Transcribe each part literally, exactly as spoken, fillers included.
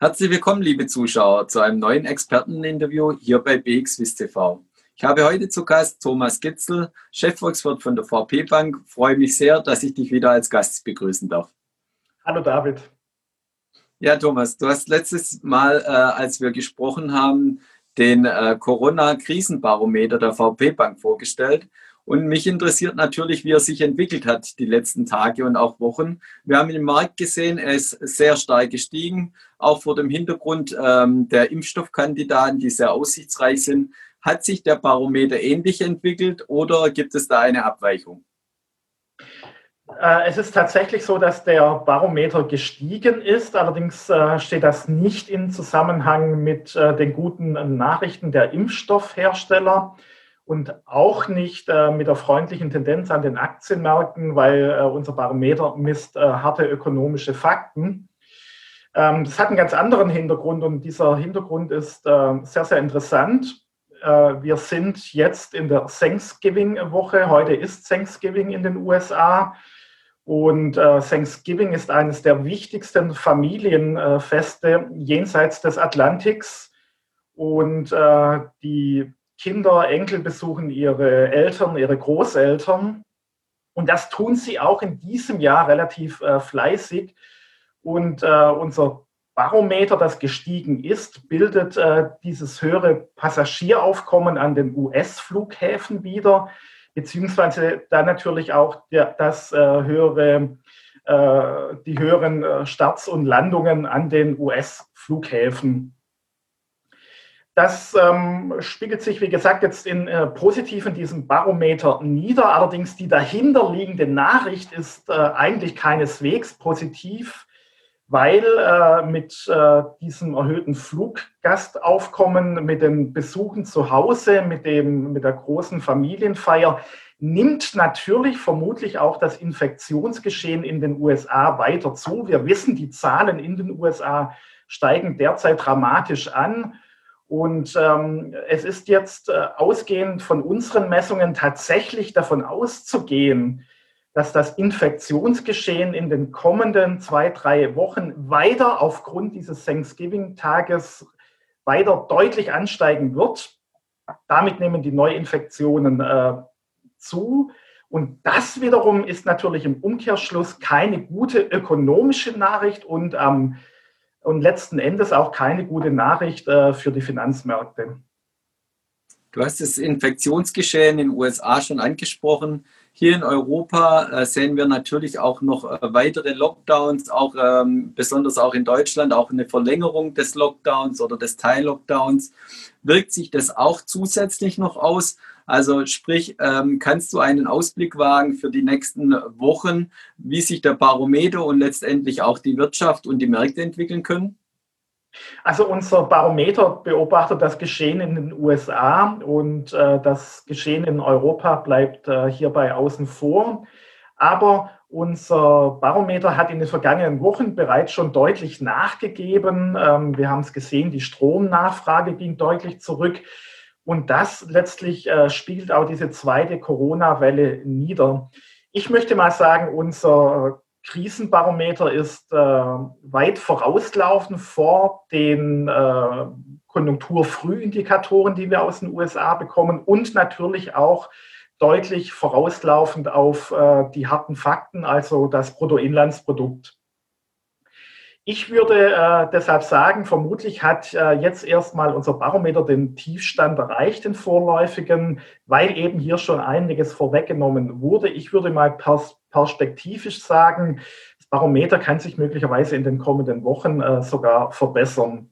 Herzlich willkommen, liebe Zuschauer, zu einem neuen Experteninterview hier bei B X Wiss T V. Ich habe heute zu Gast Thomas Gitzel, Chefvolkswirt von der V P Bank. Ich freue mich sehr, dass ich dich wieder als Gast begrüßen darf. Hallo David. Ja, Thomas, du hast letztes Mal, äh, als wir gesprochen haben, den äh, Corona-Krisenbarometer der V P Bank vorgestellt. Und mich interessiert natürlich, wie er sich entwickelt hat die letzten Tage und auch Wochen. Wir haben im Markt gesehen, er ist sehr stark gestiegen, auch vor dem Hintergrund ähm, der Impfstoffkandidaten, die sehr aussichtsreich sind. Hat sich der Barometer ähnlich entwickelt oder gibt es da eine Abweichung? Es ist tatsächlich so, dass der Barometer gestiegen ist. Allerdings steht das nicht in Zusammenhang mit den guten Nachrichten der Impfstoffhersteller und auch nicht mit der freundlichen Tendenz an den Aktienmärkten, weil unser Barometer misst harte ökonomische Fakten. Das hat einen ganz anderen Hintergrund und dieser Hintergrund ist sehr, sehr interessant. Wir sind jetzt in der Thanksgiving-Woche. Heute ist Thanksgiving in den U S A. Und äh, Thanksgiving ist eines der wichtigsten Familienfeste jenseits des Atlantiks. Und äh, die Kinder, Enkel besuchen ihre Eltern, ihre Großeltern. Und das tun sie auch in diesem Jahr relativ äh, fleißig. Und äh, unser Barometer, das gestiegen ist, bildet äh, dieses höhere Passagieraufkommen an den U S-Flughäfen wider, beziehungsweise dann natürlich auch der, das äh, höhere, äh, die höheren äh, Starts und Landungen an den U S-Flughäfen. Das ähm, spiegelt sich, wie gesagt, jetzt in äh, positiv in diesem Barometer nieder. Allerdings die dahinterliegende Nachricht ist äh, eigentlich keineswegs positiv, weil äh, mit äh, diesem erhöhten Fluggastaufkommen, mit den Besuchen zu Hause, mit, dem, mit der großen Familienfeier, nimmt natürlich vermutlich auch das Infektionsgeschehen in den U S A weiter zu. Wir wissen, die Zahlen in den U S A steigen derzeit dramatisch an. Und ähm, es ist jetzt äh, ausgehend von unseren Messungen tatsächlich davon auszugehen, dass das Infektionsgeschehen in den kommenden zwei, drei Wochen weiter aufgrund dieses Thanksgiving-Tages weiter deutlich ansteigen wird. Damit nehmen die Neuinfektionen äh, zu. Und das wiederum ist natürlich im Umkehrschluss keine gute ökonomische Nachricht und, ähm, und letzten Endes auch keine gute Nachricht äh, für die Finanzmärkte. Du hast das Infektionsgeschehen in den U S A schon angesprochen. Hier in Europa äh, sehen wir natürlich auch noch äh, weitere Lockdowns, auch ähm, besonders auch in Deutschland, auch eine Verlängerung des Lockdowns oder des Teil-Lockdowns. Wirkt sich das auch zusätzlich noch aus? Also sprich, ähm, kannst du einen Ausblick wagen für die nächsten Wochen, wie sich der Barometer und letztendlich auch die Wirtschaft und die Märkte entwickeln können? Also unser Barometer beobachtet das Geschehen in den U S A und äh, das Geschehen in Europa bleibt äh, hierbei außen vor. Aber unser Barometer hat in den vergangenen Wochen bereits schon deutlich nachgegeben. Ähm, wir haben es gesehen, die Stromnachfrage ging deutlich zurück. Und das letztlich äh, spiegelt auch diese zweite Corona-Welle nieder. Ich möchte mal sagen, unser Krisenbarometer ist äh, weit vorauslaufend vor den äh, Konjunkturfrühindikatoren, die wir aus den U S A bekommen und natürlich auch deutlich vorauslaufend auf äh, die harten Fakten, also das Bruttoinlandsprodukt. Ich würde äh, deshalb sagen, vermutlich hat äh, jetzt erstmal unser Barometer den Tiefstand erreicht, den vorläufigen, weil eben hier schon einiges vorweggenommen wurde. Ich würde mal pers perspektivisch sagen, das Barometer kann sich möglicherweise in den kommenden Wochen äh, sogar verbessern.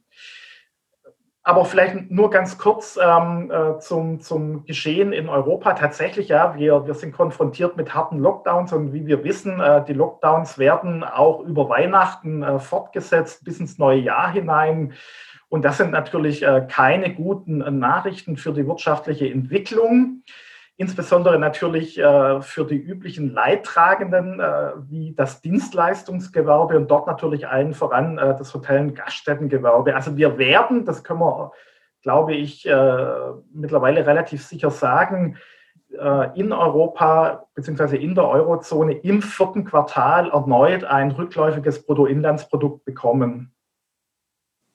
Aber vielleicht nur ganz kurz ähm, äh, zum, zum Geschehen in Europa. Tatsächlich, ja, wir, wir sind konfrontiert mit harten Lockdowns und wie wir wissen, äh, die Lockdowns werden auch über Weihnachten äh, fortgesetzt bis ins neue Jahr hinein. Und das sind natürlich äh, keine guten äh, Nachrichten für die wirtschaftliche Entwicklung. Insbesondere natürlich äh, für die üblichen Leidtragenden äh, wie das Dienstleistungsgewerbe und dort natürlich allen voran äh, das Hotel- und Gaststättengewerbe. Also wir werden, das können wir, glaube ich, äh, mittlerweile relativ sicher sagen, äh, in Europa bzw. in der Eurozone im vierten Quartal erneut ein rückläufiges Bruttoinlandsprodukt bekommen.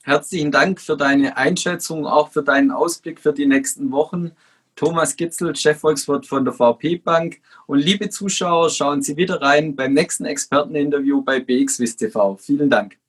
Herzlichen Dank für deine Einschätzung, auch für deinen Ausblick für die nächsten Wochen. Thomas Gitzel, Chefvolkswirt von der V P Bank. Und liebe Zuschauer, schauen Sie wieder rein beim nächsten Experteninterview bei B X W I S T V. Vielen Dank.